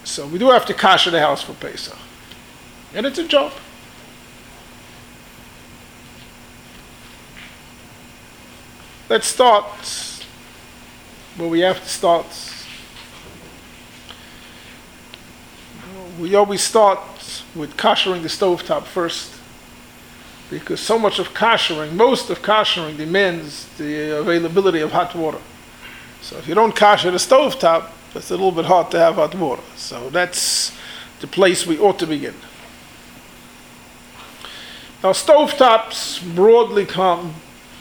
So we do have to kasher the house for Pesach. And it's a job. Let's start where we have to start. We always start with kashering the stovetop first, because so much of kashering, most of kashering demands the availability of hot water. So if you don't kasher the stovetop, it's a little bit hard to have hot water. So that's the place we ought to begin. Now stovetops broadly come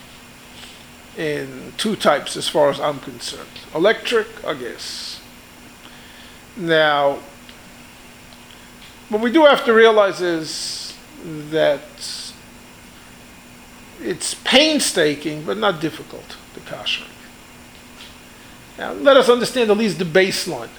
in two types as far as I'm concerned. Electric or gas. Now, what we do have to realize is that it's painstaking but not difficult, the kashering. Now, let us understand at least the baseline.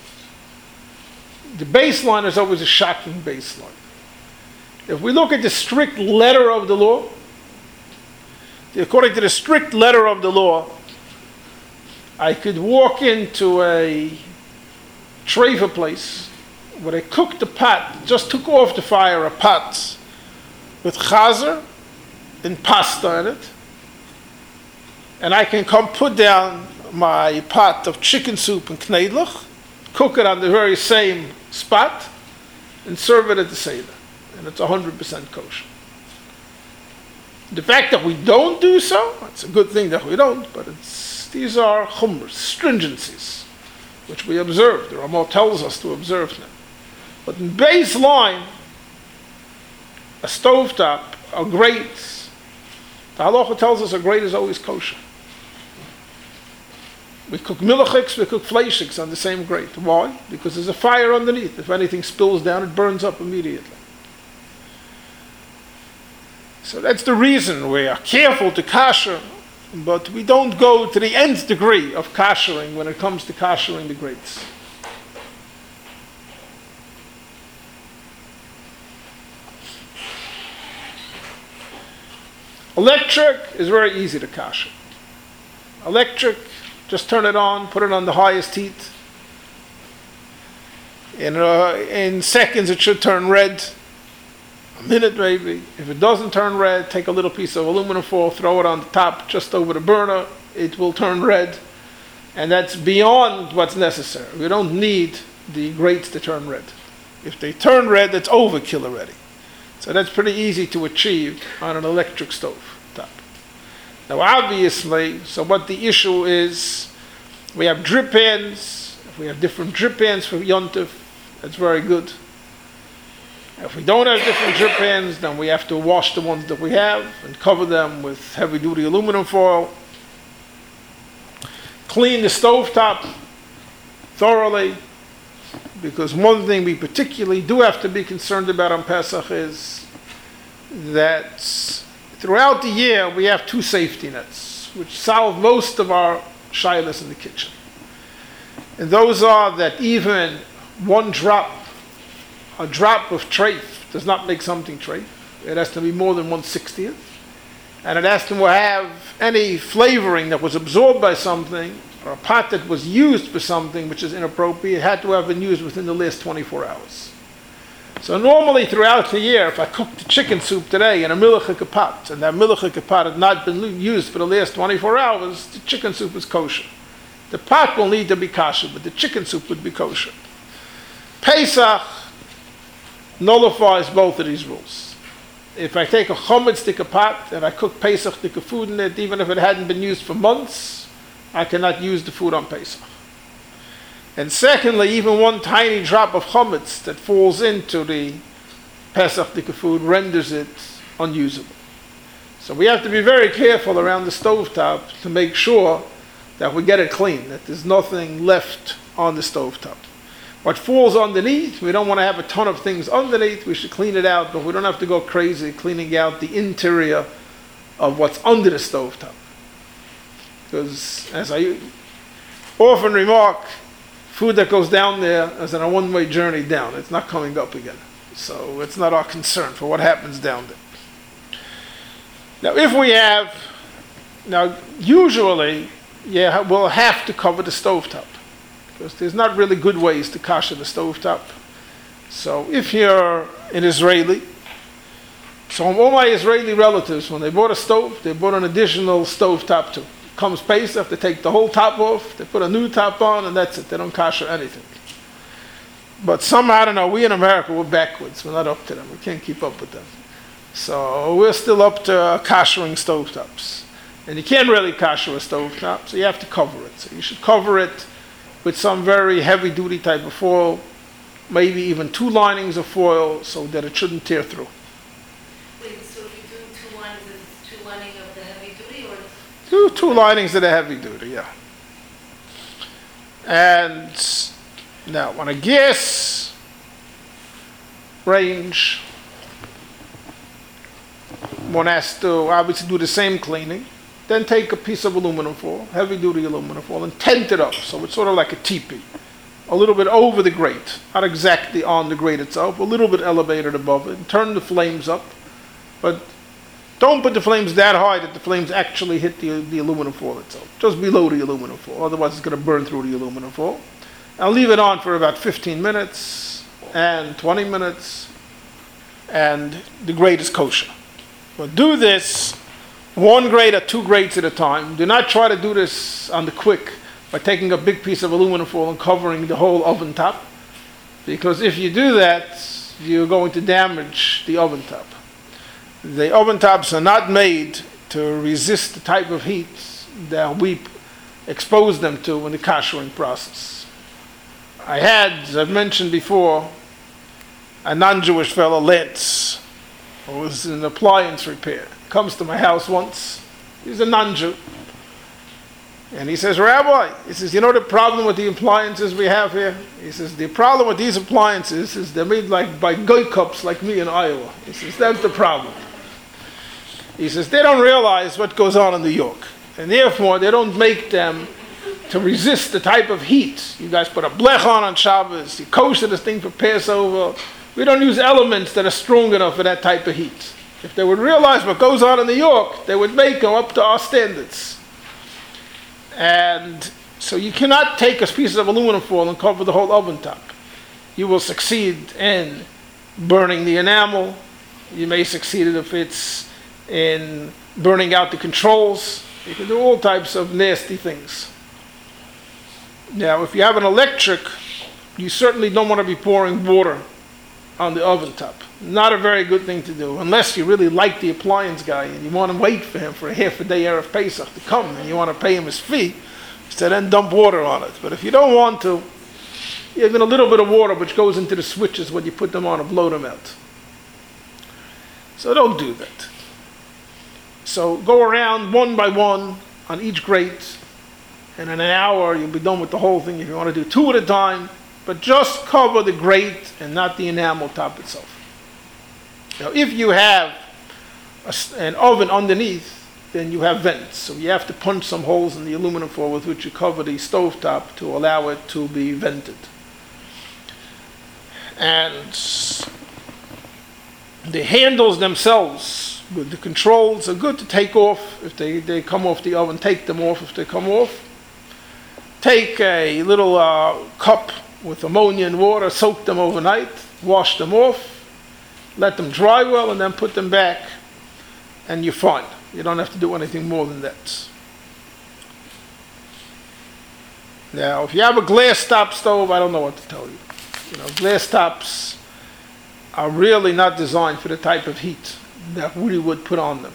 The baseline is always a shocking baseline. If we look at the strict letter of the law, according to the strict letter of the law, I could walk into a treifa place where they cooked the pot, just took off the fire a pot with chazer and pasta in it, and I can come put down my pot of chicken soup and knedlich, cook it on the very same spot, and serve it at the Seder. And it's 100% kosher. The fact that we don't do so, it's a good thing that we don't, but these are chumras, stringencies, which we observe. The Ramah tells us to observe them. But in baseline, a stovetop, a grate, the halacha tells us a grate is always kosher. We cook milachiks, we cook fleishiks on the same grate. Why? Because there's a fire underneath. If anything spills down, it burns up immediately. So that's the reason we are careful to kasher, but we don't go to the nth degree of kashering when it comes to kashering the grates. Electric is very easy to kasher. Electric, just turn it on, put it on the highest heat. In seconds it should turn red. A minute maybe. If it doesn't turn red, take a little piece of aluminum foil, throw it on the top just over the burner. It will turn red. And that's beyond what's necessary. We don't need the grates to turn red. If they turn red, that's overkill already. So that's pretty easy to achieve on an electric stove top. Now obviously, so what the issue is, we have drip pans. If we have different drip pans for yontif, that's very good. If we don't have different drip pans, then we have to wash the ones that we have and cover them with heavy-duty aluminum foil. Clean the stovetop thoroughly, because one thing we particularly do have to be concerned about on Pesach is that throughout the year we have two safety nets, which solve most of our shilas in the kitchen. And those are that even a drop of treif does not make something treif. It has to be more than 1/60th. And it has to have any flavoring that was absorbed by something, or a pot that was used for something which is inappropriate, had to have been used within the last 24 hours. So normally throughout the year, if I cooked chicken soup today in a milchik pot, and that milchik pot had not been used for the last 24 hours, the chicken soup is kosher. The pot will need to be kosher, but the chicken soup would be kosher. Pesach nullifies both of these rules. If I take a chometz tikka pot and I cook Pesach tikka food in it, even if it hadn't been used for months, I cannot use the food on Pesach. And secondly, even one tiny drop of chometz that falls into the Pesach tikka food renders it unusable. So we have to be very careful around the stovetop to make sure that we get it clean, that there's nothing left on the stovetop. What falls underneath, we don't want to have a ton of things underneath. We should clean it out, but we don't have to go crazy cleaning out the interior of what's under the stovetop. Because, as I often remark, food that goes down there is on a one-way journey down. It's not coming up again. So it's not our concern for what happens down there. Now usually, we'll have to cover the stovetop. because there's not really good ways to kasher the stovetop. So if you're an Israeli, so all my Israeli relatives, when they bought a stove, they bought an additional stovetop too. Comes Pesach, they take the whole top off, they put a new top on, and that's it. They don't kasher anything. But some, I don't know, we in America, we're backwards. We're not up to them. We can't keep up with them. So we're still up to kashering stovetops. And you can't really kasher a stovetop, so you have to cover it. So you should cover it with some very heavy-duty type of foil, maybe even 2 linings of foil, so that it shouldn't tear through. Wait, so if you do 2 linings, it's 2 linings of the heavy-duty, or? Two linings of the heavy-duty, yeah. And now, on a gas range, one has to obviously do the same cleaning. Then take a piece of aluminum foil, heavy-duty aluminum foil, and tent it up. So it's sort of like a teepee. A little bit over the grate. Not exactly on the grate itself, a little bit elevated above it. And turn the flames up. But don't put the flames that high that the flames actually hit the aluminum foil itself. Just below the aluminum foil. Otherwise it's going to burn through the aluminum foil. I'll leave it on for about 15 minutes and 20 minutes. And the grate is kosher. But do this 1 grate or 2 grates at a time. Do not try to do this on the quick by taking a big piece of aluminum foil and covering the whole oven top. Because if you do that, you're going to damage the oven top. The oven tops are not made to resist the type of heat that we expose them to in the kashering process. I had, as I've mentioned before, a non-Jewish fellow, Lentz, who was in appliance repair. Comes to my house once. He's a non-Jew. And he says, Rabbi, he says, you know the problem with the appliances we have here? He says, the problem with these appliances is they're made like by goy cups like me in Iowa. He says, that's the problem. He says, they don't realize what goes on in New York. And therefore, they don't make them to resist the type of heat. You guys put a blech on Shabbos. You kosher this thing for Passover. We don't use elements that are strong enough for that type of heat. If they would realize what goes on in New York, they would make them up to our standards. And so you cannot take a piece of aluminum foil and cover the whole oven top. You will succeed in burning the enamel. You may succeed if it's in burning out the controls. You can do all types of nasty things. Now, if you have an electric, you certainly don't want to be pouring water on the oven top. Not a very good thing to do, unless you really like the appliance guy and you want to wait for him for a half a day Erev Pesach to come and you want to pay him his fee, so then dump water on it. But if you don't want to, even a little bit of water which goes into the switches when you put them on and blow them out. So don't do that. So go around 1 by 1 on each grate, and in an hour you'll be done with the whole thing. If you want to do 2 at a time, but just cover the grate and not the enamel top itself. Now, if you have an oven underneath, then you have vents. So you have to punch some holes in the aluminum foil with which you cover the stove top to allow it to be vented. And the handles themselves with the controls are good to take off. If they come off the oven, take them off if they come off. Take a little cup with ammonia and water, soak them overnight, wash them off, let them dry well, and then put them back, and you're fine. You don't have to do anything more than that. Now, if you have a glass top stove, I don't know what to tell you. You know, glass tops are really not designed for the type of heat that we would put on them.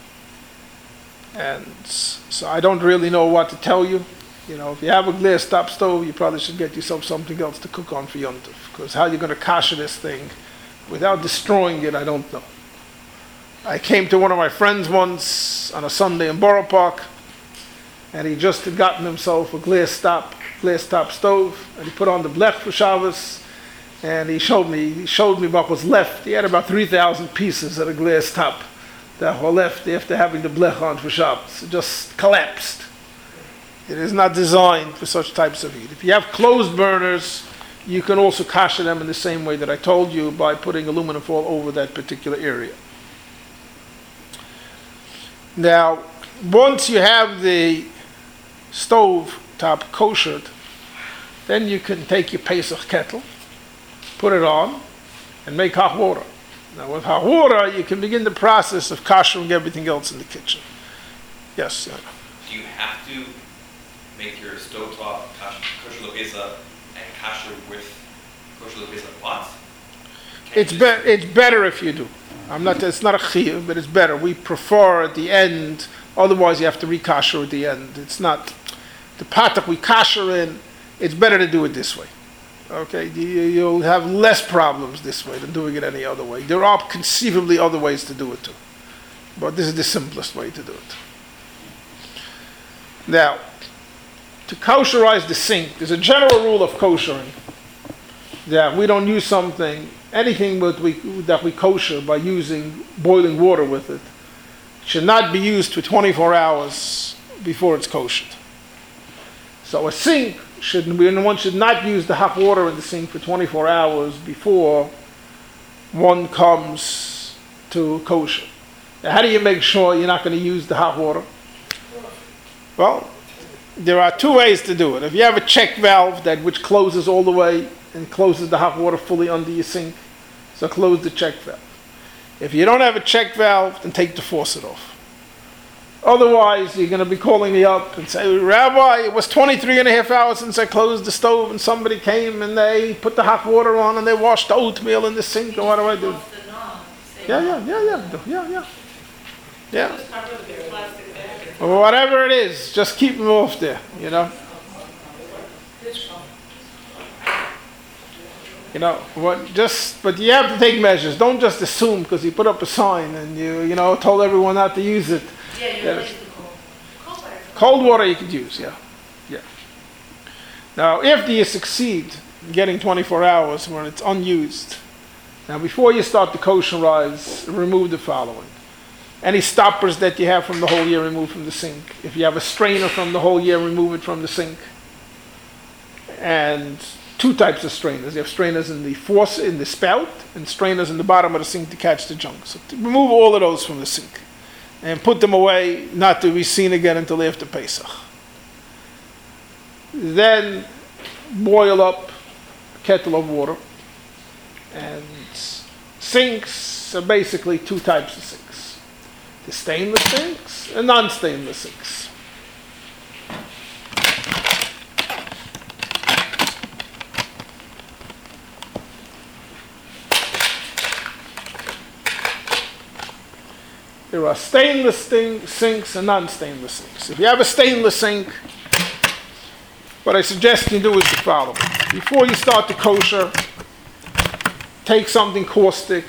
And so I don't really know what to tell you. You know, if you have a glass top stove, you probably should get yourself something else to cook on for Yom Tov. Because how you're going to kasher this thing without destroying it, I don't know. I came to one of my friends once on a Sunday in Borough Park, and he just had gotten himself a glass top stove, and he put on the blech for Shabbos, and he showed me what was left. He had about 3,000 pieces of the glass top that were left after having the blech on for Shabbos. It just collapsed. It is not designed for such types of heat. If you have closed burners, you can also kasher them in the same way that I told you, by putting aluminum foil over that particular area. Now, once you have the stove top koshered, then you can take your Pesach kettle, put it on, and make hot water. Now with hot water, you can begin the process of koshering everything else in the kitchen. Yes. Yeah. Do you have to make your stovetop kosher lepesa and kosher with kosher lepesa pots? It's better if you do. It's not a chiyuv, but it's better. We prefer at the end. Otherwise, you have to re-kosher at the end. It's not the pot that we kosher in. It's better to do it this way. Okay, you'll have less problems this way than doing it any other way. There are conceivably other ways to do it too, but this is the simplest way to do it. Now, to kosherize the sink, there's a general rule of koshering that we don't use anything that we kosher by using boiling water with it should not be used for 24 hours before it's koshered. So a sink one should not use the hot water in the sink for 24 hours before one comes to kosher. Now, how do you make sure you're not going to use the hot water? Well, there are two ways to do it. If you have a check valve which closes all the way and closes the hot water fully under your sink, so close the check valve. If you don't have a check valve, then take the faucet off. Otherwise, you're going to be calling me up and say, Rabbi, it was 23 and a half hours since I closed the stove and somebody came and they put the hot water on and they washed the oatmeal in the sink, or what do I do? Yeah. Or whatever it is, just keep them off there, but you have to take measures. Don't just assume because you put up a sign and you told everyone not to use it. Yeah, cold water you could use, yeah. Now, after you succeed in getting 24 hours when it's unused, now before you start to kosherize, remove the following. Any stoppers that you have from the whole year, remove from the sink. If you have a strainer from the whole year, remove it from the sink. And two types of strainers. You have strainers in the faucet, in the spout, and strainers in the bottom of the sink to catch the junk. So remove all of those from the sink and put them away, not to be seen again until after Pesach. Then boil up a kettle of water. And sinks are basically two types of sinks. The stainless sinks and non-stainless sinks. There are stainless sinks and non-stainless sinks. If you have a stainless sink, what I suggest you do is the following. Before you start to kosher, take something caustic,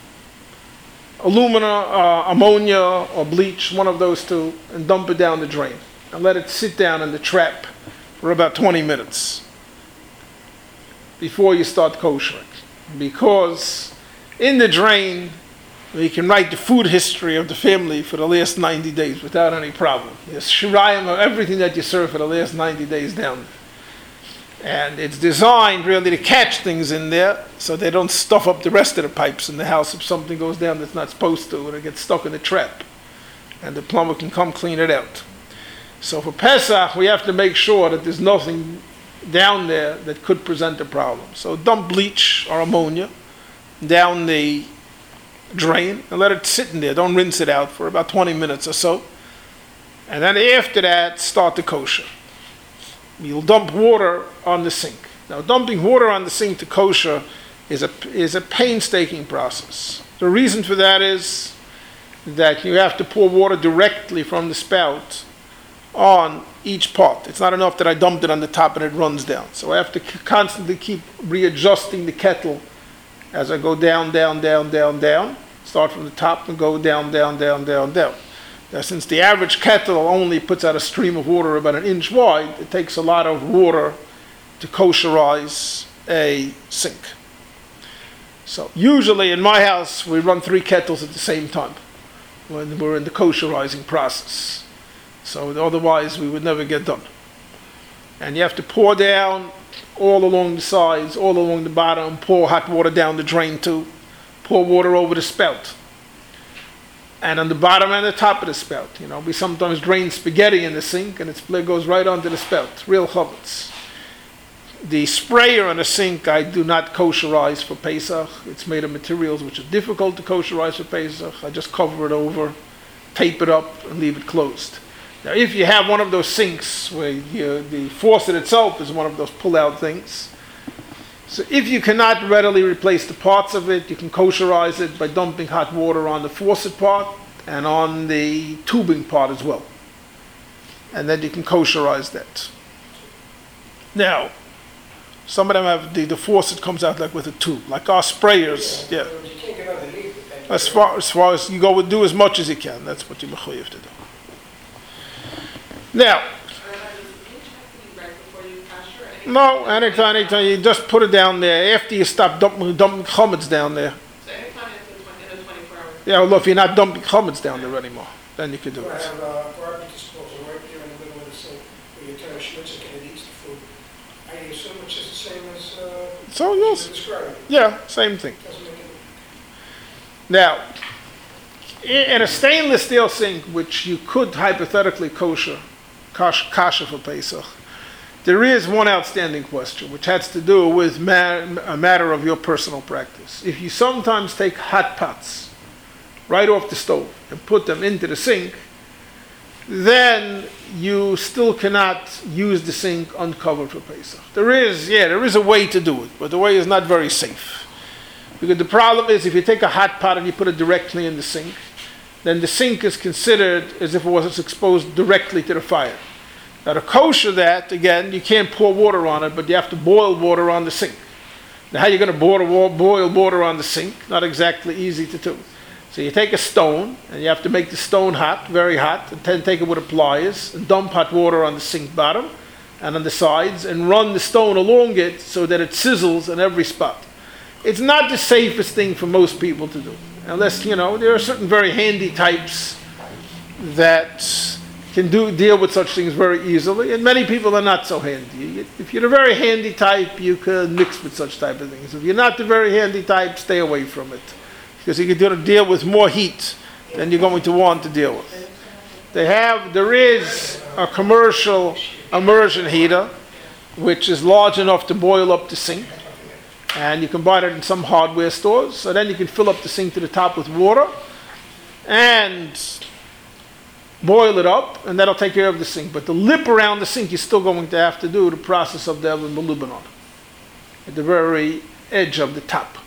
ammonia or bleach, one of those two, and dump it down the drain. And let it sit down in the trap for about 20 minutes before you start koshering. Because in the drain, you can write the food history of the family for the last 90 days without any problem. There's shirayim of everything that you serve for the last 90 days down. And it's designed really to catch things in there so they don't stuff up the rest of the pipes in the house if something goes down that's not supposed to, and it gets stuck in the trap. And the plumber can come clean it out. So for Pesach, we have to make sure that there's nothing down there that could present a problem. So dump bleach or ammonia down the drain and let it sit in there. Don't rinse it out for about 20 minutes or so. And then after that, start the kosher. You'll dump water on the sink. Now, dumping water on the sink to kosher is a painstaking process. The reason for that is that you have to pour water directly from the spout on each pot. It's not enough that I dumped it on the top and it runs down. So I have to constantly keep readjusting the kettle as I go down, down, down, down, down. Start from the top and go down, down, down, down, down. Now, since the average kettle only puts out a stream of water about 1 inch wide, it takes a lot of water to kosherize a sink. So usually in my house, we run 3 kettles at the same time when we're in the kosherizing process. So otherwise, we would never get done. And you have to pour down all along the sides, all along the bottom, pour hot water down the drain too, pour water over the spout. And on the bottom and the top of the spout. We sometimes drain spaghetti in the sink and it goes right onto the spout. Real chametz. The sprayer and the sink I do not kosherize for Pesach. It's made of materials which are difficult to kosherize for Pesach. I just cover it over, tape it up, and leave it closed. Now, if you have one of those sinks where the faucet itself is one of those pull-out things, so if you cannot readily replace the parts of it, you can kosherize it by dumping hot water on the faucet part and on the tubing part as well. And then you can kosherize that. Now, some of them have the faucet comes out like with a tube, like our sprayers. Yeah. You can't get underneath it. As far as you go, do as much as you can. That's what you're mechuyev to do. Now, no, anytime you just put it down there. After you stop dumping chametz down there. So anytime in the 24 hours. Yeah, well, if you're not dumping chametz down there anymore, then you can do I it. have a garbage disposal right there in the middle of the sink where you turn a schmitzik and it eats the food. I assume it's just the same as So you yes, described. yeah, same thing. Doesn't make any. Now, in a stainless steel sink, which you could hypothetically kasha for Pesach, there is one outstanding question, which has to do with a matter of your personal practice. If you sometimes take hot pots right off the stove and put them into the sink, then you still cannot use the sink uncovered for Pesach. There is a way to do it, but the way is not very safe. Because the problem is if you take a hot pot and you put it directly in the sink, then the sink is considered as if it was exposed directly to the fire. Now to kosher that, again, you can't pour water on it, but you have to boil water on the sink. Now how are you going to boil water on the sink? Not exactly easy to do. So you take a stone, and you have to make the stone hot, very hot, and then take it with a pliers, and dump hot water on the sink bottom, and on the sides, and run the stone along it so that it sizzles in every spot. It's not the safest thing for most people to do. Unless, there are certain very handy types that can deal with such things very easily, and many people are not so handy. If you're a very handy type, you can mix with such type of things. If you're not the very handy type, stay away from it, because you're going to deal with more heat than you're going to want to deal with. There is a commercial immersion heater, which is large enough to boil up the sink, and you can buy it in some hardware stores. So then you can fill up the sink to the top with water, and boil it up, and that'll take care of the sink. But the lip around the sink, you're still going to have to do the process of the Evan Melubanon at the very edge of the top.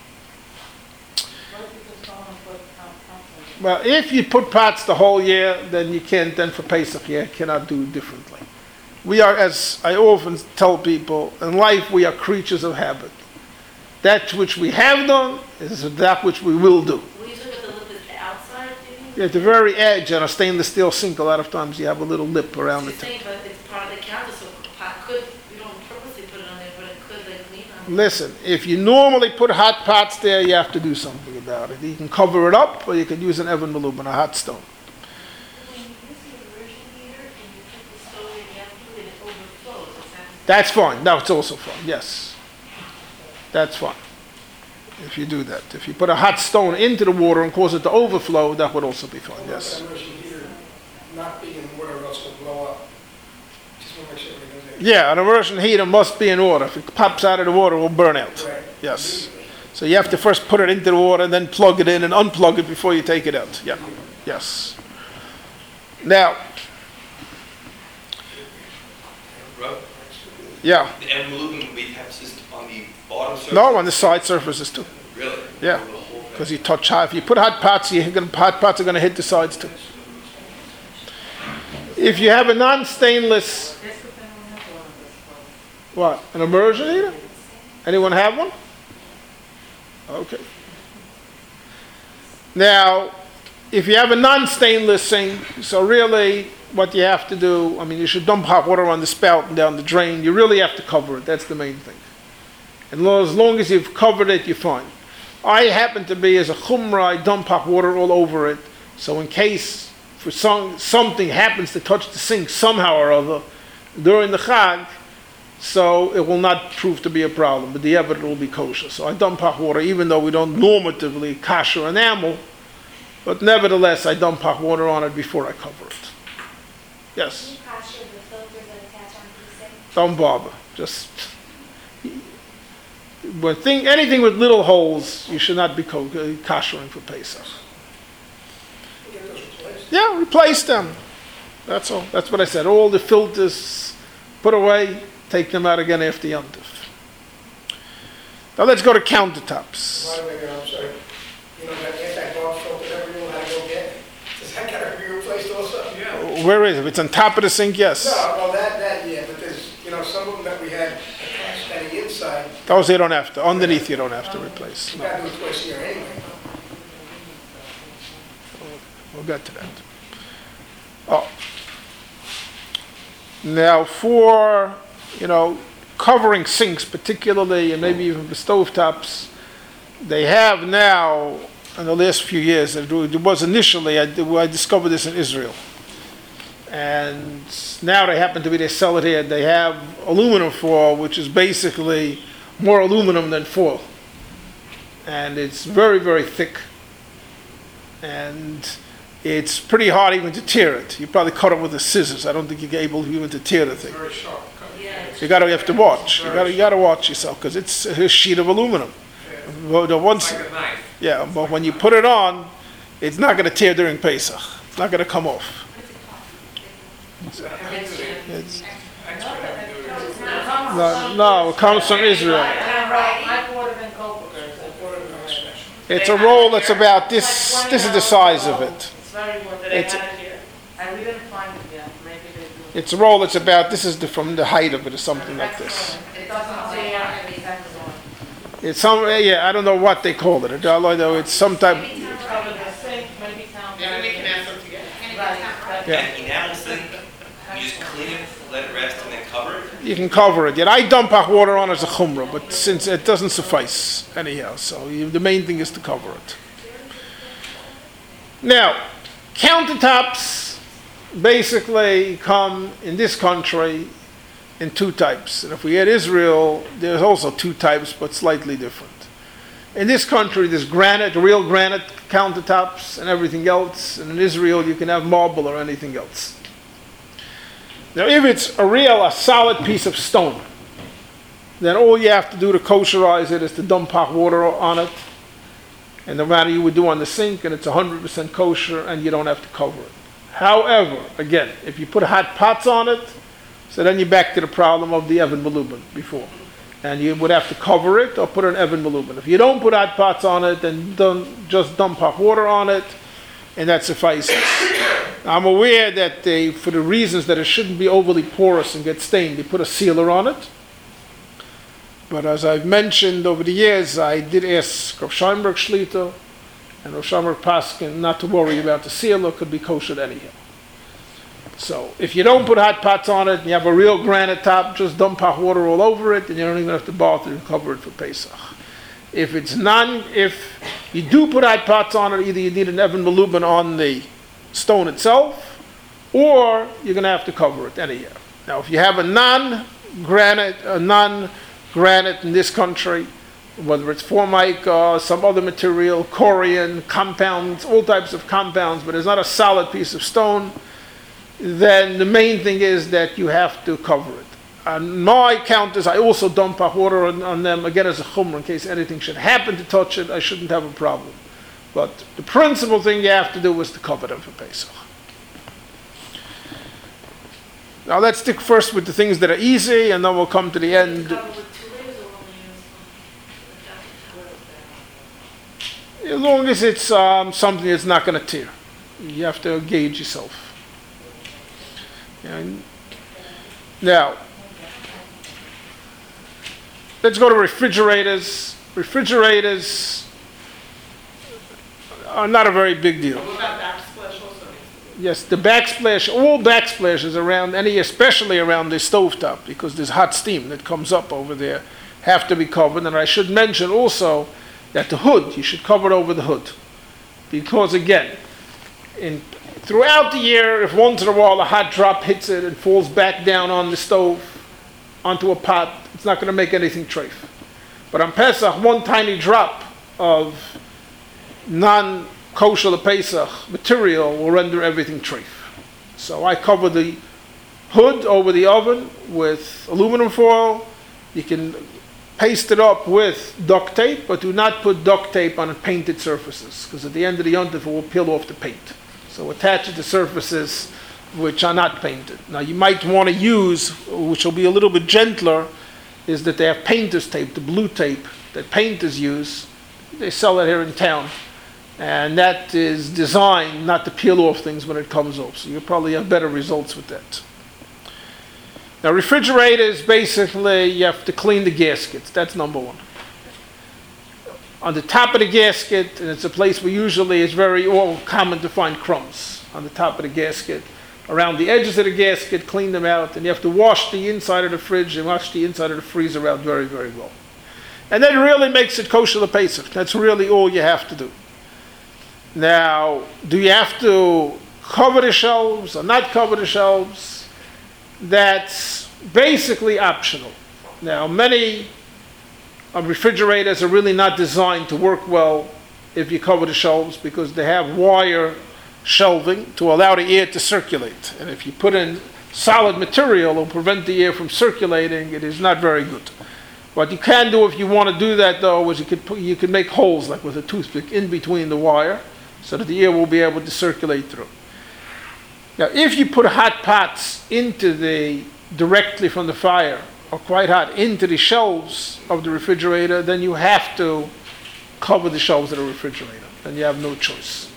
Well, if you put pots the whole year, then you can't. Then for Pesach, you cannot do it differently. We are, as I often tell people, in life we are creatures of habit. That which we have done is that which we will do. When you talk about the lip, is the outside, do you mean? At the very edge on a stainless steel sink, a lot of times you have a little lip around the You're top. saying, but it's part of the counter, so a pot could, you don't purposely put it on there, but it could lean on it. Listen, if you normally put hot pots there, you have to do something about it. You can cover it up, or you can use an Evan Meluban, a hot stone. When you use the immersion heater and you put the stove in the afternoon and it overflows, is that? That's fine. That's also fine. Yes. That's fine. If you do that. If you put a hot stone into the water and cause it to overflow, that would also be fine. Yes. That immersion heater not being in water or else it'll blow up. Just want to make sure everything's there. Yeah, an immersion heater must be in water. If it pops out of the water, it will burn out. Right. Yes. So you have to first put it into the water, and then plug it in and unplug it before you take it out. Yeah. Yes. Now, Rob, yeah. the Evan Meluban would be just on the bottom surface? No, on the side surfaces too. Really? Yeah. Over the whole thing? Because you touch hot. If you put hot pots, hot pots are going to hit the sides too. If you have a non-stainless, what, an immersion heater? Anyone have one? Okay. Now, if you have a non-stainless sink, so really what you have to do, you should dump hot water on the spout and down the drain. You really have to cover it. That's the main thing. And as long as you've covered it, you're fine. I happen to be, as a chumrah, I dump hot water all over it. So in case for something happens to touch the sink somehow or other during the Chag, so it will not prove to be a problem. But the evidence will be kosher. So I dump hot water, even though we don't normatively kasher enamel, but nevertheless I dump hot water on it before I cover it. Yes? Can you kasher the filters that attach onto the sink? Don't bother. Just anything with little holes, you should not be koshering for Pesach. We'll get those replaced. Yeah, replace them. That's all. That's what I said. All the filters, put away, take them out again after Yom Tov. Now let's go to countertops. By the way, I'm sorry, you know, that anti-dog filter that we know how to go get, does that gotta be replaced also? Yeah. Where is it? If it's on top of the sink, yes. No, well, that, yeah, but there's, you know, some of them that we had attached on the inside, Those you don't have to. Underneath you don't have to replace. we No. gotta do it twice a year anyway. We'll get to that. Oh. Now for, covering sinks particularly, and maybe even the stovetops, they have now, in the last few years, it was initially, I discovered this in Israel. And now they happen to be, they sell it here, they have aluminum foil, which is basically more aluminum than foil. And it's very, very thick. And it's pretty hard even to tear it. You probably cut it with the scissors. I don't think you're able even to tear the thing. Very sharp. Yeah. You have to watch. You gotta watch yourself because it's a sheet of aluminum. Well, the ones, Like a knife. yeah, but when you put it on, it's not gonna tear during Pesach. It's not gonna come off. It's, no, it comes from Israel. I bought it in Copenhagen. It's a roll that's about this. This is the size of it. It's very good. It's- They had it here. And we didn't find it yet. Maybe they do. It's a roll that's about. This is from the height of it, or something like this. It doesn't say any text on it. It's some. Yeah, I don't know what they call it. Although it's some type. It's covered in sink, maybe town. Maybe we can add them together. Right. Yeah. And enamel sink, you just clean it, let it rest, and then cover it. You can cover it. Yet I dump hot water on as a chumrah, but since it doesn't suffice anyhow, so the main thing is to cover it. Now, countertops basically come in this country in two types. And if we had Israel, there's also two types, but slightly different. In this country, there's granite, real granite countertops and everything else. And in Israel, you can have marble or anything else. Now, if it's a solid piece of stone, then all you have to do to kosherize it is to dump hot water on it. And no matter you would do on the sink, and it's 100% kosher, and you don't have to cover it. However, again, if you put hot pots on it, so then you're back to the problem of the Evan Malubin before. And you would have to cover it or put an Evan Malubin. If you don't put hot pots on it, then just dump hot water on it, and that suffices. I'm aware that for the reasons that it shouldn't be overly porous and get stained, they put a sealer on it. But as I've mentioned over the years, I did ask Rav Scheinberg Shlita and Rav Scheinberg Paskin not to worry about the sealer, could be kosher anyhow. So if you don't put hot pots on it and you have a real granite top, just dump hot water all over it, and you don't even have to bother to cover it for Pesach. If you do put hot pots on it, either you need an Evan Malubin on the stone itself, or you're going to have to cover it anyhow. Now, if you have a non-granite in this country, whether it's formica or some other material, corian, compounds, all types of compounds, but it's not a solid piece of stone, then the main thing is that you have to cover it. On my counters, I also dump hot water on them, again as a chumrah, in case anything should happen to touch it, I shouldn't have a problem. But the principal thing you have to do is to cover them for Pesach. Now let's stick first with the things that are easy, and then we'll come to the end. Cover with 2 layers or only use one? As long as it's something that's not going to tear. You have to gauge yourself. And now, let's go to refrigerators. Refrigerators are not a very big deal. What about backsplash also? Yes, the backsplash, all backsplashes around, especially around the stovetop, because there's hot steam that comes up over there, have to be covered. And I should mention also that the hood, you should cover it over the hood. Because again, throughout the year, if once in a while a hot drop hits it and falls back down on the stove, onto a pot, it's not going to make anything treif. But on Pesach, one tiny drop of non-kosher Pesach material will render everything treif. So I cover the hood over the oven with aluminum foil. You can paste it up with duct tape, but do not put duct tape on painted surfaces, because at the end of the yontif it will peel off the paint. So attach it to surfaces which are not painted. Now you might want to use, which will be a little bit gentler, is that they have painter's tape, the blue tape that painters use. They sell it here in town. And that is designed not to peel off things when it comes off. So you'll probably have better results with that. Now refrigerators, basically, you have to clean the gaskets. That's number one. On the top of the gasket, and it's a place where usually it's very common to find crumbs on the top of the gasket. Around the edges of the gasket, clean them out, and you have to wash the inside of the fridge and wash the inside of the freezer out very, very well. And that really makes it kosher l'Pesach. That's really all you have to do. Now, do you have to cover the shelves or not cover the shelves? That's basically optional. Now, many refrigerators are really not designed to work well if you cover the shelves, because they have wire shelving to allow the air to circulate. And if you put in solid material, it will prevent the air from circulating. It is not very good. What you can do if you want to do that, though, is you could make holes, like with a toothpick, in between the wire, so that the air will be able to circulate through. Now, if you put hot pots directly from the fire, or quite hot, into the shelves of the refrigerator, then you have to cover the shelves of the refrigerator, and you have no choice.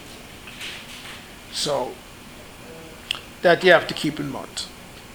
So, that you have to keep in mind.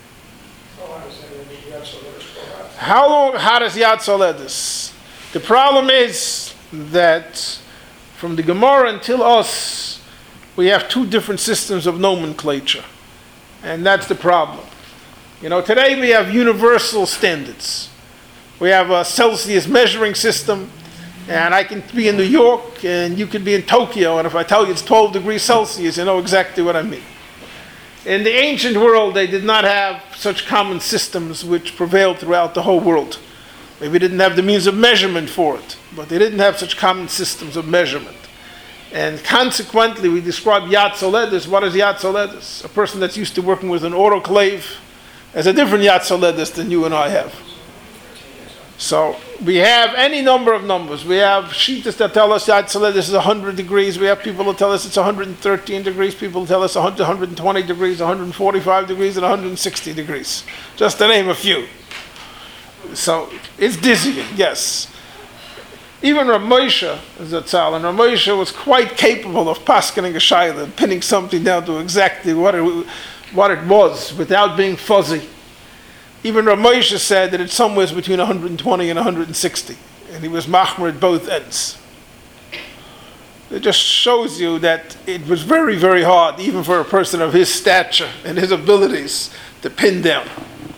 How does Yad Soledis? The problem is that from the Gemara until us, we have two different systems of nomenclature. And that's the problem. You know, today we have universal standards. We have a Celsius measuring system, and I can be in New York and you can be in Tokyo, and if I tell you it's 12 degrees Celsius, you know exactly what I mean. In the ancient world, they did not have such common systems which prevailed throughout the whole world. Maybe they didn't have the means of measurement for it, but they didn't have such common systems of measurement. And consequently, we describe Yad Soledis. What is Yad Soledis? A person that's used to working with an autoclave has a different Yad Soledis than you and I have. So we have any number of numbers. We have Shitas that tell us Yad Soledis is 100 degrees. We have people that tell us it's 113 degrees. People tell us 120 degrees, 145 degrees, and 160 degrees. Just to name a few. So it's dizzying, yes. Even Rav Moshe Zatzal, and Rav Moshe was quite capable of paskening a shayla and pinning something down to exactly what it was without being fuzzy. Even Rav Moshe said that it's somewhere between 120 and 160, and he was machmer at both ends. It just shows you that it was very, very hard, even for a person of his stature and his abilities, to pin down.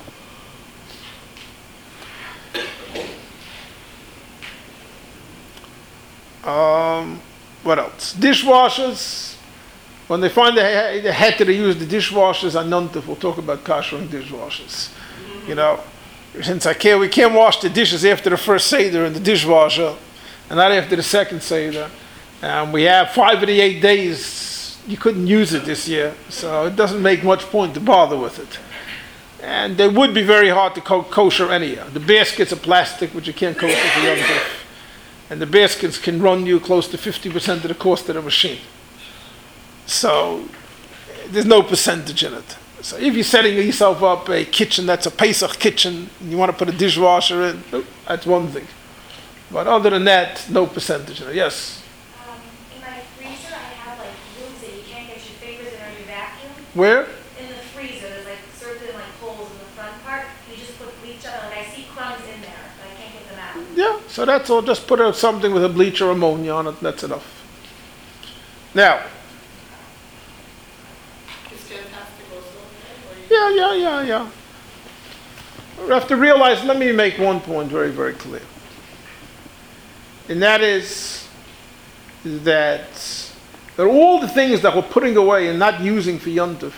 What else? Dishwashers. When they find they had to use the dishwashers on Nontif, we'll talk about kashering dishwashers. You know, since we can't wash the dishes after the first Seder in the dishwasher, and not after the second Seder. And we have 5 of the 8 days, you couldn't use it this year, so it doesn't make much point to bother with it. And they would be very hard to kosher anyhow. The baskets are plastic, which you can't kosher for Yom Tov. And the baskets can run you close to 50% of the cost of the machine. So there's no percentage in it. So if you're setting yourself up a kitchen that's a Pesach kitchen, and you want to put a dishwasher in, that's one thing. But other than that, no percentage in it. Yes? In my freezer, I have like rooms that you can't get your fingers in or your vacuum. Where? In the freezer, there's like certain like holes in the front part. You just put bleach on, like I see crumbs in there, but I can't get them out. Yeah, so that's all. Just put something with a bleach or ammonia on it, that's enough. Now, yeah. We have to realize, let me make one point very, very clear. And that is that all the things that we're putting away and not using for Yom Tov,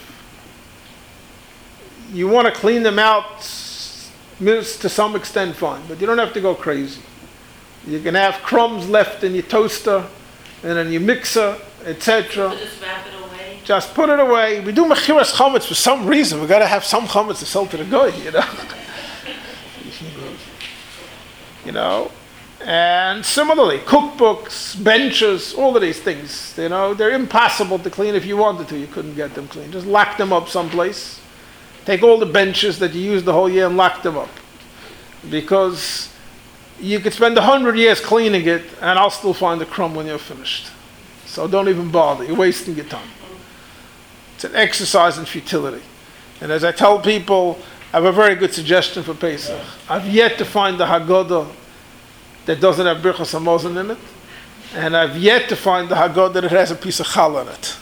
you want to clean them out to some extent, fine, but you don't have to go crazy. You can have crumbs left in your toaster and in your mixer, etc. So just wrap it away. Just put it away. We do mechiras chametz for some reason. We got to have some chametz to sell to the guy, you know. you know. And similarly, cookbooks, benches, all of these things, you know, they're impossible to clean. If you wanted to, you couldn't get them clean. Just lock them up someplace. Take all the benches that you used the whole year and lock them up. Because you could spend 100 years cleaning it and I'll still find a crumb when you're finished. So don't even bother, you're wasting your time. It's an exercise in futility. And as I tell people, I have a very good suggestion for Pesach. I've yet to find the Haggadah that doesn't have Birchas Hamazon in it. And I've yet to find the Haggadah that has a piece of challah in it.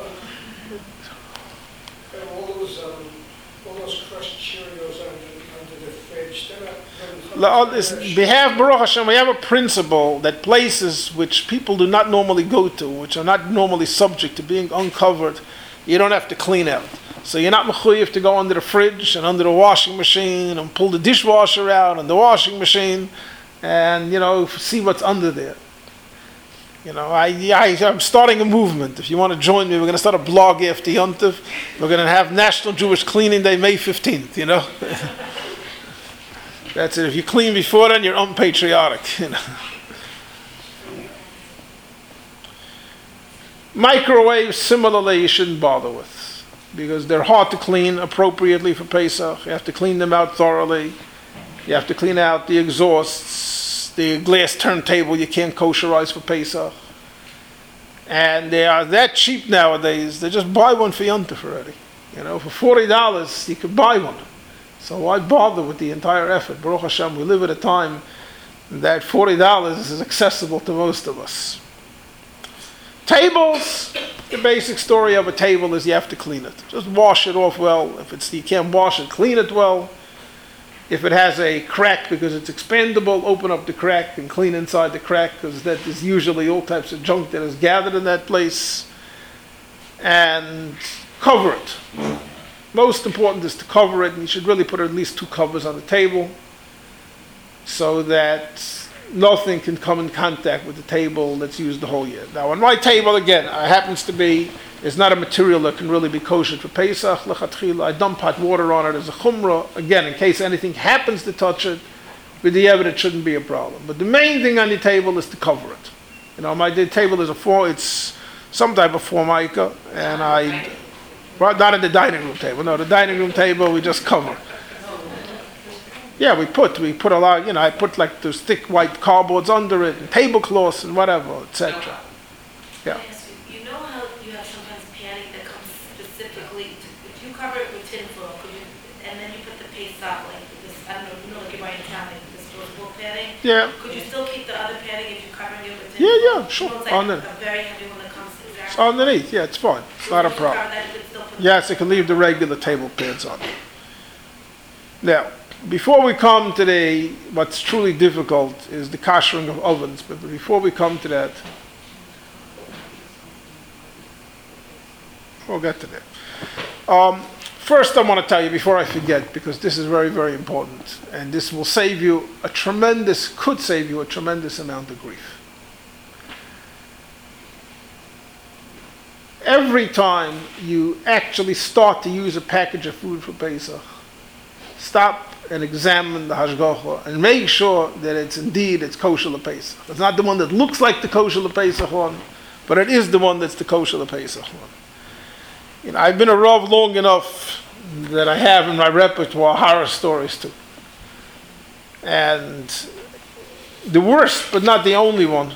All those crushed Cheerios under the fridge, they're not We have, Baruch Hashem, we have a principle that places which people do not normally go to, which are not normally subject to being uncovered, you don't have to clean out. So you're not mechuyev to go under the fridge and under the washing machine and pull the dishwasher out and the washing machine and, you know, see what's under there. You know, I'm starting a movement. If you want to join me, we're going to start a blog after Yom Tov. We're going to have National Jewish Cleaning Day, May 15th, you know. That's it. If you clean before then, you're unpatriotic, you know. Microwaves, similarly, you shouldn't bother with because they're hard to clean appropriately for Pesach. You have to clean them out thoroughly. You have to clean out the exhausts, the glass turntable you can't kosherize for Pesach. And they are that cheap nowadays, they just buy one for Yom Tov already. You know, for $40, you could buy one. So why bother with the entire effort? Baruch Hashem, we live at a time that $40 is accessible to most of us. Tables, the basic story of a table is you have to clean it. Just wash it off well. If you can't wash it, clean it well. If it has a crack because it's expandable, open up the crack and clean inside the crack because that is usually all types of junk that is gathered in that place. And cover it. Most important is to cover it, and you should really put at least 2 covers on the table so that nothing can come in contact with the table that's used the whole year. Now, on my table, again, it's not a material that can really be kosher for Pesach. Lechatchila, I dump hot water on it as a chumrah. Again, in case anything happens to touch it, with the evidence, it shouldn't be a problem. But the main thing on the table is to cover it. You know, my table is it's some type of formica, and well, not at the dining room table. No, the dining room table we just cover. Yeah, we put a lot. You know, I put like those thick white cardboards under it, and tablecloths and whatever, etc. Yeah. You know how you have sometimes padding that comes specifically if you cover it with tin foil, and then you put the paste out like this. I don't know, you know, like you're buying Italian, this disposable padding. Yeah. Could you still keep the other padding if you're covering it with tin Yeah, foil? yeah, sure. It's like a very heavy one that comes exactly. It's underneath. Yeah, it's fine. It's not a problem. Yes, you can leave the regular table pads on. Now, before we come to what's truly difficult is the koshering of ovens. But before we come to that, we'll get to that. First, I want to tell you before I forget, because this is very, very important, and this will save you could save you a tremendous amount of grief. Every time you actually start to use a package of food for Pesach, stop and examine the hashgacha and make sure that it's kosher LePesach. It's not the one that looks like the kosher LePesach one, but it is the one that's the kosher LePesach one. You know, I've been a Rav long enough that I have in my repertoire horror stories too. And the worst, but not the only one,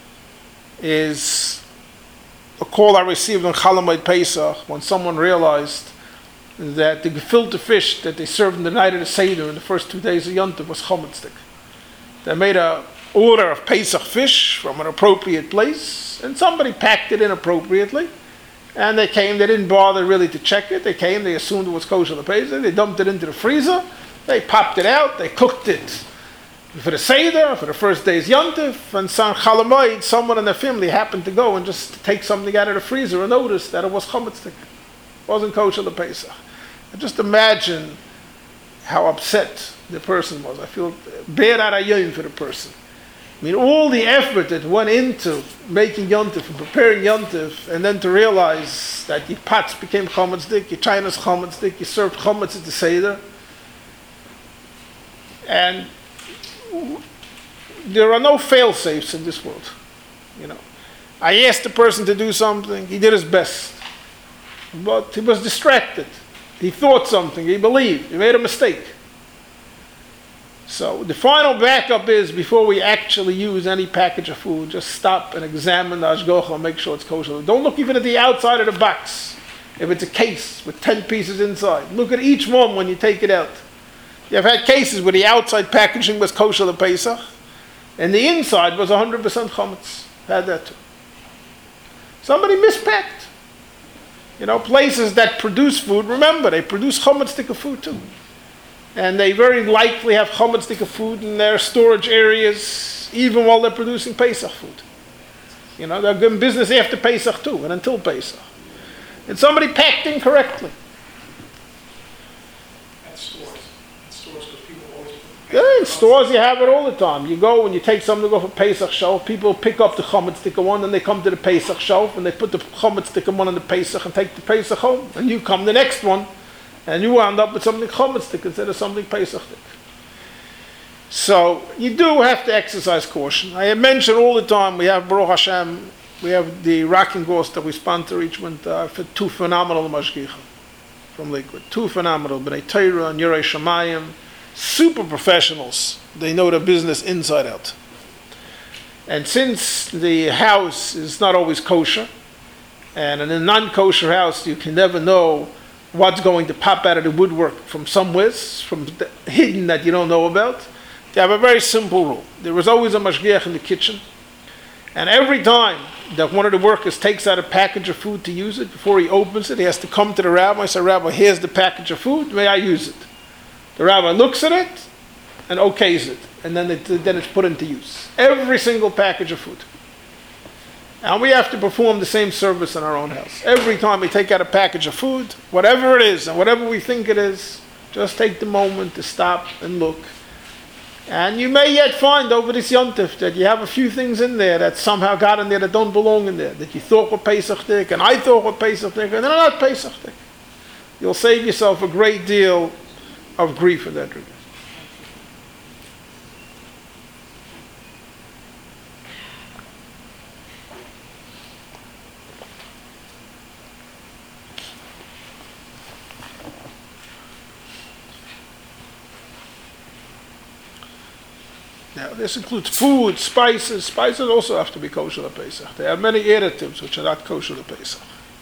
is a call I received on Chol Hamoed Pesach when someone realized that the gefilte fish that they served in the night of the Seder in the first 2 days of Yom Tov was chometzdik. They made an order of Pesach fish from an appropriate place, and somebody packed it inappropriately, and they didn't bother really to check it. They assumed it was kosher LePesach, they dumped it into the freezer, they popped it out, they cooked it for the Seder, for the first day's Yom Tov, and Chol Hamoed, someone in their family happened to go and just take something out of the freezer and notice that it was chometzdik. It wasn't kosher LePesach. And just imagine how upset the person was. I feel bad out of yom for the person. I mean, all the effort that went into making Yom Tov and preparing Yom Tov, and then to realize that your pots became chometzdik, your china's chometzdik, you served chometz at the Seder. And there are no fail-safes in this world. I asked the person to do something, he did his best. But he was distracted. He thought something, he believed, he made a mistake. So the final backup is, before we actually use any package of food, just stop and examine the hashgacha and make sure it's kosher. Don't look even at the outside of the box. If it's a case with 10 pieces inside, look at each one when you take it out. I've had cases where the outside packaging was kosher to Pesach, and the inside was 100% chametz. Had that too. Somebody mispacked. Places that produce food, remember, they produce chametz stick of food too. And they very likely have chametz stick of food in their storage areas, even while they're producing Pesach food. They're in business after Pesach too, and until Pesach. And somebody packed incorrectly. At stores, because people always. Yeah, in stores you have it all the time. You go and you take something to go for Pesach shelf, people pick up the chametz sticker one, and they come to the Pesach shelf, and they put the chametz sticker one on the Pesach and take the Pesach home. And you come the next one, and you wound up with something chametz sticker instead of something Pesach sticker. So you do have to exercise caution. I mention all the time, we have Baruch Hashem, we have the Rocking Ghost that we sponsor each winter for 2 phenomenal mashgichim from Lakewood. 2 phenomenal, B'nai Torah and Yorei Shamayim. Super professionals. They know the business inside out. And since the house is not always kosher, and in a non-kosher house you can never know what's going to pop out of the woodwork from somewhere, hidden that you don't know about, they have a very simple rule. There is always a mashgiach in the kitchen, and every time that one of the workers takes out a package of food to use it, before he opens it, he has to come to the rabbi and say, "Rabbi, here's the package of food, may I use it?" The rabbi looks at it and okays it, and then it's put into use. Every single package of food. And we have to perform the same service in our own house. Every time we take out a package of food, whatever it is, and whatever we think it is, just take the moment to stop and look. And you may yet find over this yontif that you have a few things in there that somehow got in there that don't belong in there, that you thought were Pesach dik, and I thought were Pesach dik, and they're not Pesach dik. You'll save yourself a great deal of grief in that regard. Now, this includes food, spices. Spices also have to be kosher to Pesach. There are many additives which are not kosher to Pesach.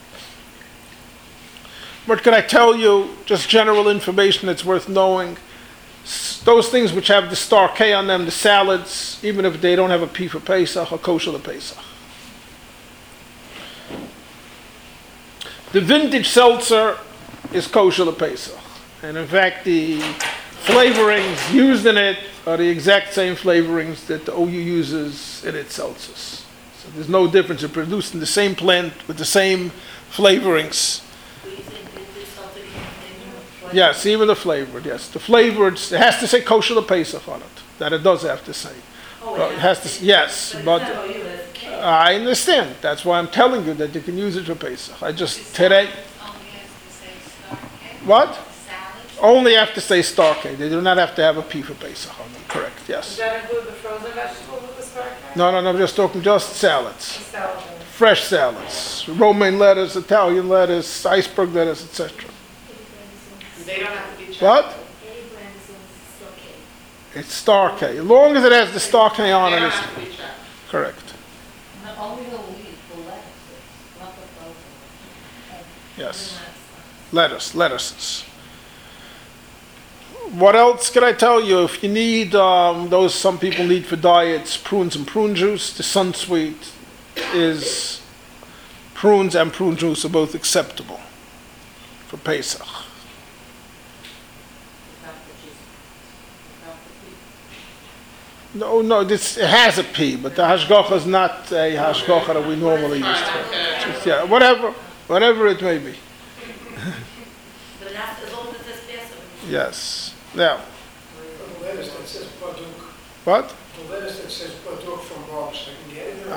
What can I tell you? Just general information that's worth knowing. Those things which have the star K on them, the salads, even if they don't have a P for Pesach, are kosher to Pesach. The vintage seltzer is kosher to Pesach. And in fact, the flavorings used in it are the exact same flavorings that the OU uses in its seltzers. So there's no difference. They're produced in the same plant with the same flavorings. Yes, even the flavored, yes. The flavored, it has to say kosher to Pesach on it. That it does have to say. It has to, yes, but I understand. That's why I'm telling you that you can use it for Pesach. I just, today, what? Only have to say star K. They do not have to have a P for Pesach on them. Correct, yes. Does that include the frozen vegetables with the star cake? No, I'm just talking just salads. Salad. Fresh salads. Romaine lettuce, Italian lettuce, iceberg lettuce, etc. They don't have to be checked. What? It's star K. As long as it has the star K on They it, don't it's have to be checked. Only correct. the lettuces, not the frozen. Yes. Lettuces. What else can I tell you? If you need, those some people need for diets, prunes and prune juice. The Sunsweet is, prunes and prune juice are both acceptable for Pesach. No, this it has a P, but the hashgacha is not a hashgacha that we normally use. Just, yeah, whatever it may be. But it has, as long as it says Pesach. Yes. Now, The lettuce that says Baduk, what? the lettuce that says Baduk from Bob's, I can get it.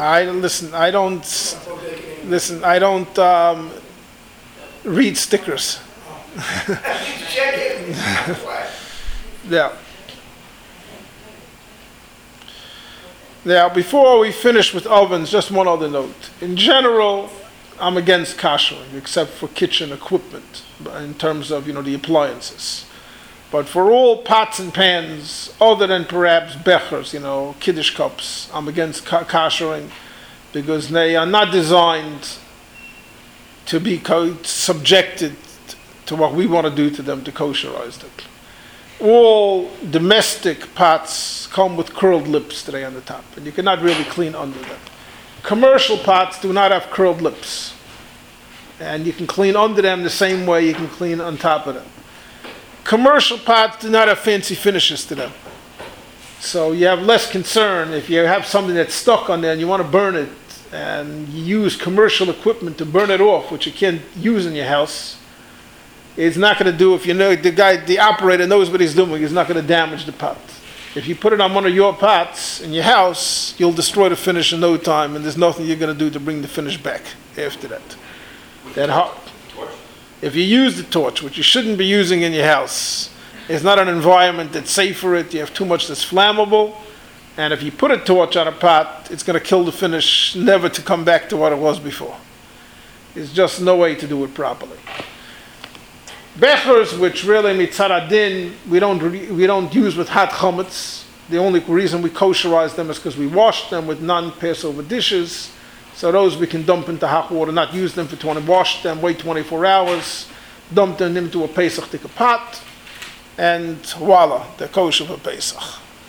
I don't read stickers. Check it. Why? Yeah. Now, before we finish with ovens, just one other note. In general, I'm against koshering, except for kitchen equipment, in terms of, the appliances. But for all pots and pans, other than perhaps bechers, kiddush cups, I'm against koshering, because they are not designed to be subjected to what we want to do to them to kosherize them. All domestic pots come with curled lips today on the top, and you cannot really clean under them. Commercial pots do not have curled lips, and you can clean under them the same way you can clean on top of them. Commercial pots do not have fancy finishes to them, so you have less concern if you have something that's stuck on there and you want to burn it, and you use commercial equipment to burn it off, which you can't use in your house. It's not going to do, if the operator knows what he's doing, he's not going to damage the pot. If you put it on one of your pots in your house, you'll destroy the finish in no time, and there's nothing you're going to do to bring the finish back after that. Torch? If you use the torch, which you shouldn't be using in your house, it's not an environment that's safe for it. You have too much that's flammable, and if you put a torch on a pot, it's going to kill the finish, never to come back to what it was before. There's just no way to do it properly. Bechers, which really mitzaradin, we don't use with hot chametz. The only reason we kosherize them is because we wash them with non-Passover dishes. So those we can dump into hot water, not use them for 20, wash them, wait 24 hours, dump them into a Pesach tikka pot, and voila, they're kosher for Pesach.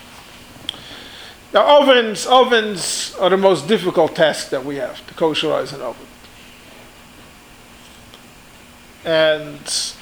Now ovens are the most difficult task that we have, to kosherize an oven. And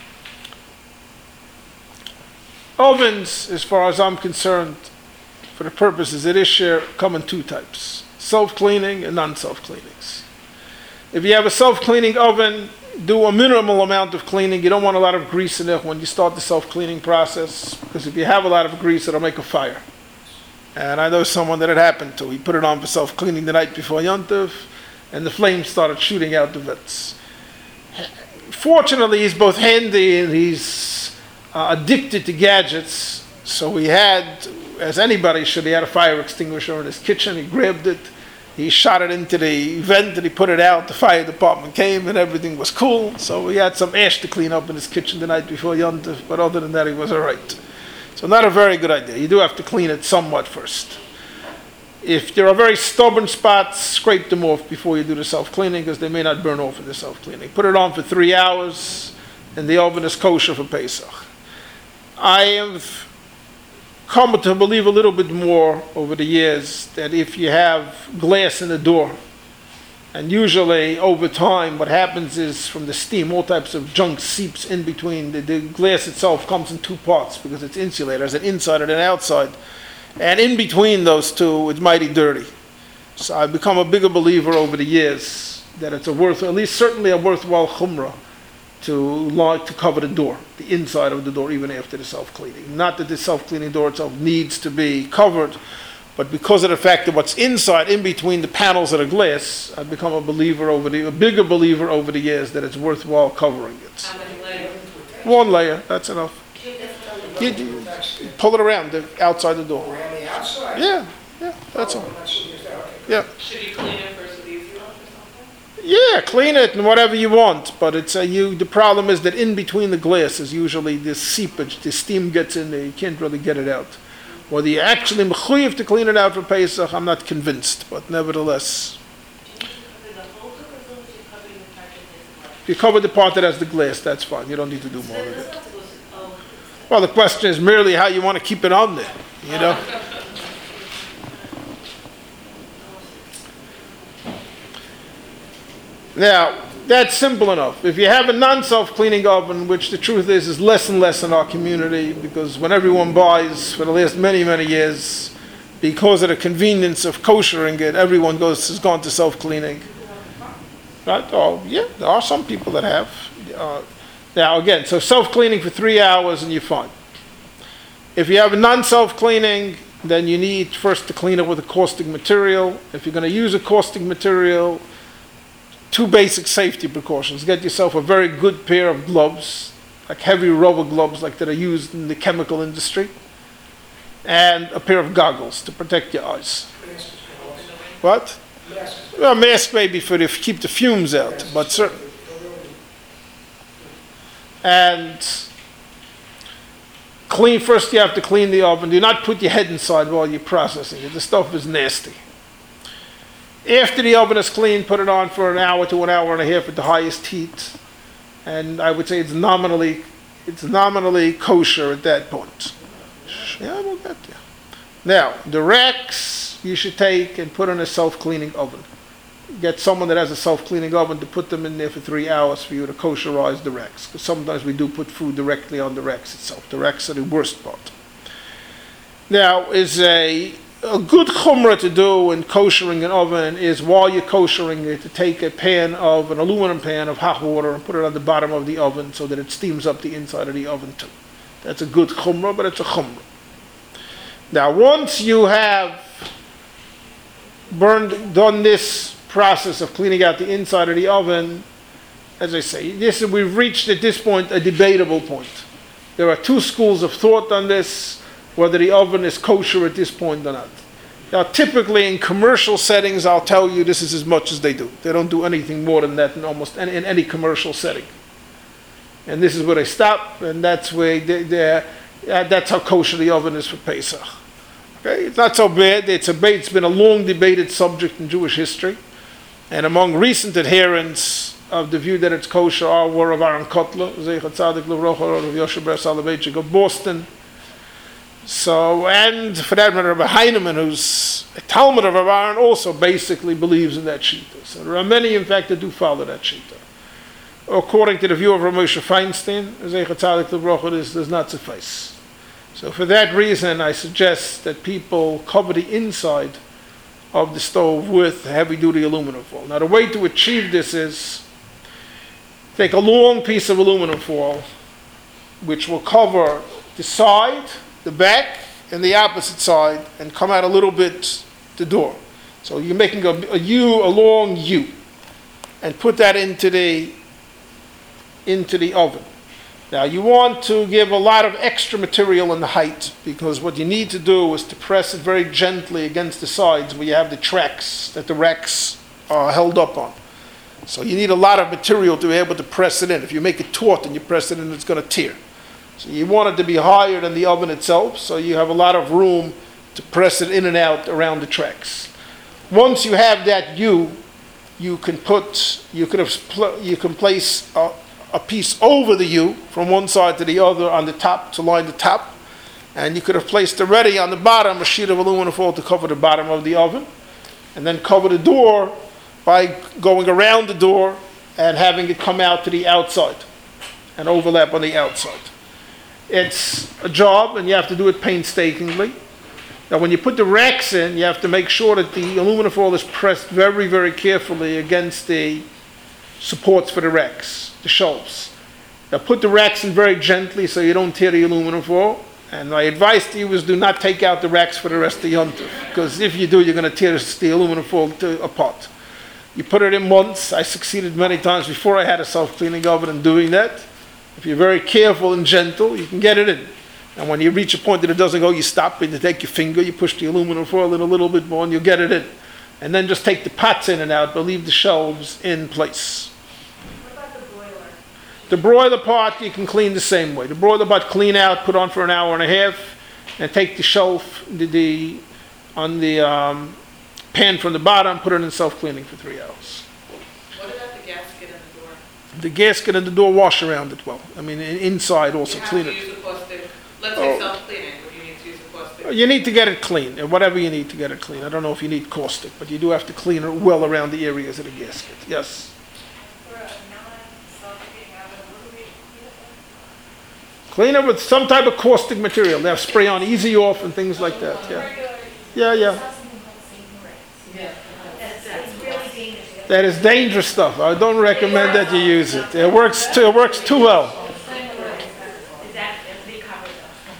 ovens, as far as I'm concerned, for the purposes of this year, come in two types: self-cleaning and non-self-cleanings. If you have a self-cleaning oven, do a minimal amount of cleaning. You don't want a lot of grease in it when you start the self-cleaning process, because if you have a lot of grease, it'll make a fire. And I know someone that it happened to. He put it on for self-cleaning the night before Yom Tov, and the flames started shooting out the vents. Fortunately, he's both handy and he's addicted to gadgets, so he had, as anybody should, he had a fire extinguisher in his kitchen. He grabbed it, he shot it into the vent, and he put it out. The fire department came and everything was cool, so he had some ash to clean up in his kitchen the night before Yom Tov, but other than that he was all right. So not a very good idea. You do have to clean it somewhat first. If there are very stubborn spots, scrape them off before you do the self-cleaning, because they may not burn off in the self-cleaning. Put it on for 3 hours, and the oven is kosher for Pesach. I have come to believe a little bit more over the years that if you have glass in the door, and usually over time what happens is from the steam, all types of junk seeps in between. The glass itself comes in two parts because it's insulated. There's an inside and an outside. And in between those two, it's mighty dirty. So I've become a bigger believer over the years that it's at least certainly a worthwhile chumrah to cover the door, the inside of the door, even after the self-cleaning. Not that the self-cleaning door itself needs to be covered, but because of the fact that what's inside, in between the panels of the glass, I've become a bigger believer over the years that it's worthwhile covering it. How many layers? One layer, that's enough. You pull it around outside the door. Around the outside? Yeah, that's all. I'm not seeing this now, okay. Yeah. Should you clean it first with easy wash or something? Yeah, clean it and whatever you want, but the problem is that in between the glass is usually this seepage, the steam gets in there, you can't really get it out. Whether you actually mechuyev to clean it out for Pesach, I'm not convinced, but nevertheless. If you cover the part that has the glass, that's fine, you don't need to do more of it. Well, the question is merely how you want to keep it on there, you know? Now, that's simple enough. If you have a non-self-cleaning oven, which the truth is less and less in our community, because when everyone buys for the last many, many years, because of the convenience of koshering it, everyone has gone to self-cleaning. Right? Oh, yeah, there are some people that have. Now, again, so self-cleaning for 3 hours and you're fine. If you have a non-self-cleaning, then you need first to clean it with a caustic material. If you're going to use a caustic material, 2 basic safety precautions. Get yourself a very good pair of gloves, like heavy rubber gloves like that are used in the chemical industry, and a pair of goggles to protect your eyes. What? Mask. Well, mask maybe for to keep the fumes out, but certainly. And clean, first you have to clean the oven. Do not put your head inside while you're processing it. The stuff is nasty. After the oven is clean, put it on for an hour to an hour and a half at the highest heat. And I would say it's nominally kosher at that point. Yeah, we'll get there. Now, the racks you should take and put in a self-cleaning oven. Get someone that has a self-cleaning oven to put them in there for 3 hours for you to kosherize the racks. Because sometimes we do put food directly on the racks itself. The racks are the worst part. Now, is a good chumrah to do in koshering an oven is while you're koshering it to take an aluminum pan of hot water and put it on the bottom of the oven so that it steams up the inside of the oven too. That's a good chumrah, but it's a chumrah. Now, once you have done this process of cleaning out the inside of the oven, as I say, we've reached at this point a debatable point. There are two schools of thought on this, whether the oven is kosher at this point or not. Now, typically in commercial settings, I'll tell you this is as much as they do. They don't do anything more than that in any commercial setting. And this is where they stop, and that's where that's how kosher the oven is for Pesach. Okay, it's not so bad. It's been a long debated subject in Jewish history, and among recent adherents of the view that it's kosher were of Aaron Kotler, Zeichat Tzadik Livrocha, of Yoshe Ber Soloveitchik of Boston. So, and for that matter, Rabbi Heinemann, who's a Talmud of Aaron, also basically believes in that shita. So there are many, in fact, that do follow that shita. According to the view of Rav Moshe Feinstein, Zeichat Tzadik Livrocha, this does not suffice. So for that reason, I suggest that people cover the inside of the stove with heavy-duty aluminum foil. Now, the way to achieve this is take a long piece of aluminum foil, which will cover the side, the back, and the opposite side, and come out a little bit the door. So you're making a long U, and put that into the oven. Now, you want to give a lot of extra material in the height, because what you need to do is to press it very gently against the sides where you have the tracks that the racks are held up on. So you need a lot of material to be able to press it in. If you make it taut and you press it in, it's going to tear. So you want it to be higher than the oven itself, so you have a lot of room to press it in and out around the tracks. Once you have that you can place a piece over the U from one side to the other on the top to line the top, and you could have placed already on the bottom a sheet of aluminum foil to cover the bottom of the oven, and then cover the door by going around the door and having it come out to the outside and overlap on the outside. It's a job, and you have to do it painstakingly. Now, when you put the racks in, you have to make sure that the aluminum foil is pressed very, very carefully against the supports for the racks, the shelves. Now, put the racks in very gently so you don't tear the aluminum foil. And my advice to you is do not take out the racks for the rest of Yom Tov, because if you do, you're going to tear the aluminum foil apart. You put it in once. I succeeded many times before I had a self-cleaning oven in doing that. If you're very careful and gentle, you can get it in. And when you reach a point that it doesn't go, you stop and you take your finger, you push the aluminum foil in a little bit more, and you'll get it in. And then just take the pots in and out, but leave the shelves in place. What about the broiler? The broiler part, you can clean the same way. The broiler part, clean out, put on for an hour and a half, and take the shelf on the pan from the bottom, put it in self-cleaning for 3 hours. What about the gasket and the door? The gasket and the door, wash around it well. I mean, inside also clean You have it. to use a caustic, let's say self-cleaning, would you need to use a caustic? You need to get it clean, and whatever you need to get it clean. I don't know if you need caustic, but you do have to clean it well around the areas of the gasket. Yes. For a non-self-cleaning oven, what do we clean it Clean it with some type of caustic material. They have spray on easy off and things like that. with? Yeah. Regular. Yeah. Yeah. It's really dangerous. That is dangerous stuff. I don't recommend that you use it. It works too well. Exactly, and be covered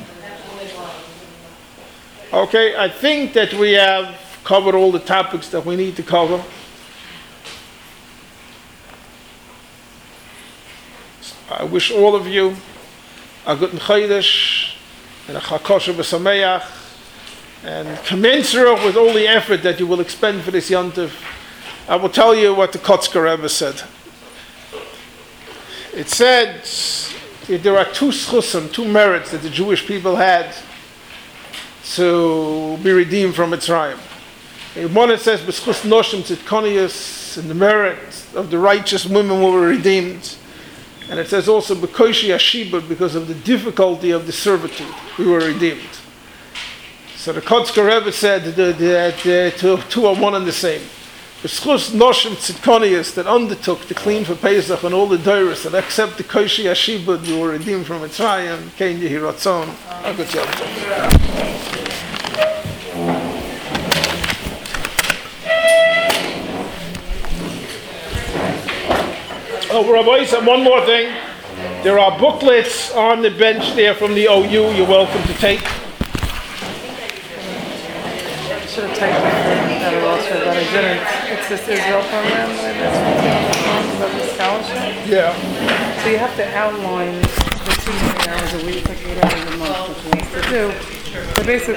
though. Okay, I think that we have covered all the topics that we need to cover. I wish all of you a good Chodesh and a Chag Kosher v'Sameach, And commensurate with all the effort that you will expend for this Yontif, I will tell you what the Kotzker Rebbe said. It said that there are two schusim, two merits that the Jewish people had to be redeemed from Mitzrayim. In one it says, "B'schus noshim tzidkonius," in the merit of the righteous women who were redeemed. And it says also, "B'koshi ashibud," because of the difficulty of the servitude, we were redeemed. So the Kotzker Rebbe said that the two are one and the same. B'schus noshim tzidkonius, that undertook to clean for Pesach and all the doros, and accept the koshi ashibud, we were redeemed from Mitzrayim. Kein yehi ratzon. Agut Yom Tov. Oh, Rabbi, and one more thing. There are booklets on the bench there from the OU you're welcome to take. Should have typed it that also, but I didn't. It's this Israel program that I missed, the scholarship. Yeah. So you have to outline the 2 hours a week, like 8 hours a month, which you have to do. So basically,